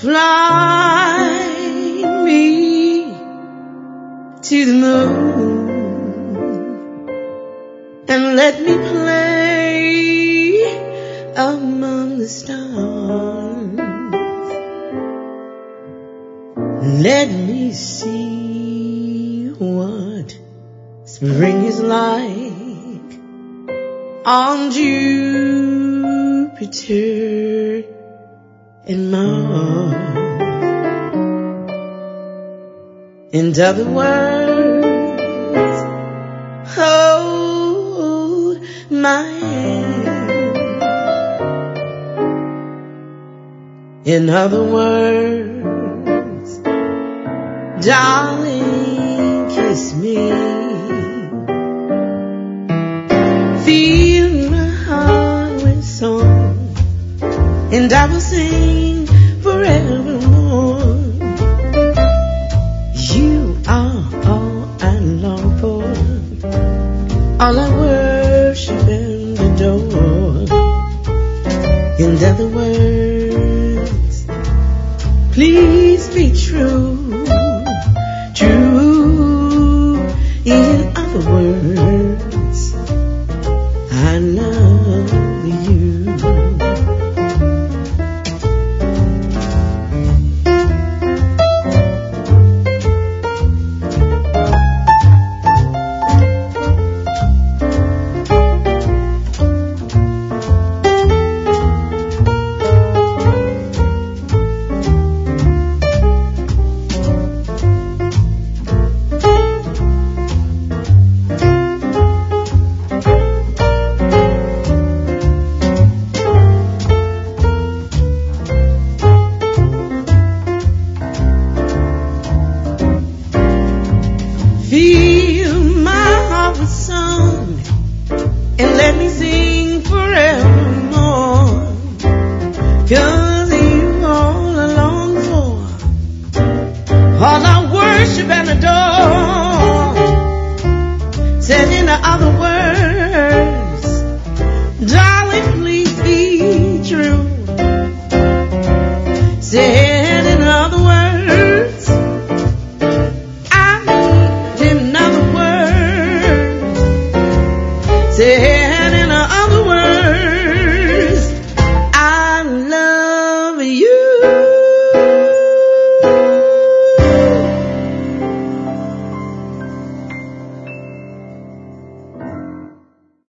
Fly me to the moon and let me play among the stars. Let me see what spring is like on Jupiter and Mars. In other words, hold my hand. In other words, darling, kiss me. Fill my heart with song, and I will sing forevermore. You are all I long for, all I worship and adore. In other words, please be true, true. In other words, I love you. Fill my heart with song and let me sing forevermore. 'Cause you all I long for, all I worship and adore. Said in other words, darling, please be true. Said in other words, say